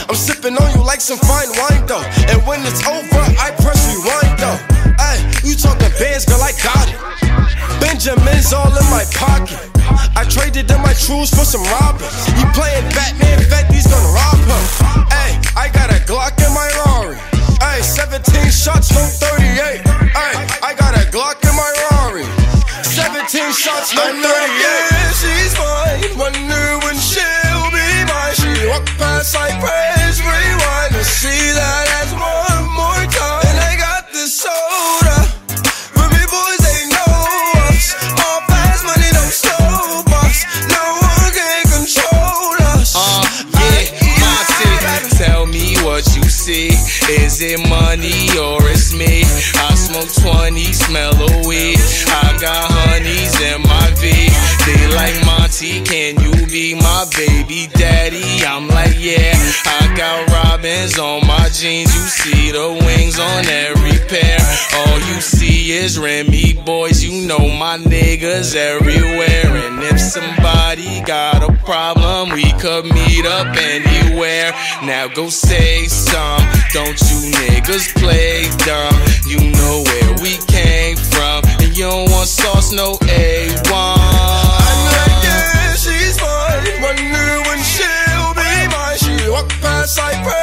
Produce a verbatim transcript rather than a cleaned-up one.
I'm sipping on you like some fine wine though. And when it's over, I press rewind though. Ay, you talking bands, girl, I got it. Benjamin's all in my pocket. I traded in my trues for some robbers. He playing Batman, Fetty's gonna rob him. Ay, I got a Glock in my Rari. Ay, seventeen shots, no thirty-eight. Ay, I got a Glock in my Rari. seventeen shots, no thirty-eight. Yeah, she's mine. Wonder when she'll be mine. She walk past like praise, rewind and see that as one more time. And I got this soda. For me boys, they know us. All fast money, no slow bucks. No one can control us. Uh, yeah, Monty, tell me what you see. Is it money or it's me? I smoke twenty, smell a weed. I got honeys in my V. They like Monty, can you be my baby daddy? I'm like, yeah. I got robins on my jeans. You see the wings on every pair. All you see is Remy boys. You know my niggas everywhere. And if somebody got a problem, we could meet up anywhere. Now go say some. Don't you niggas play dumb. You know where we came from. And you don't want sauce, no A one. I'm like, yeah, she's mine. Wonder when she'll be mine. She walk past like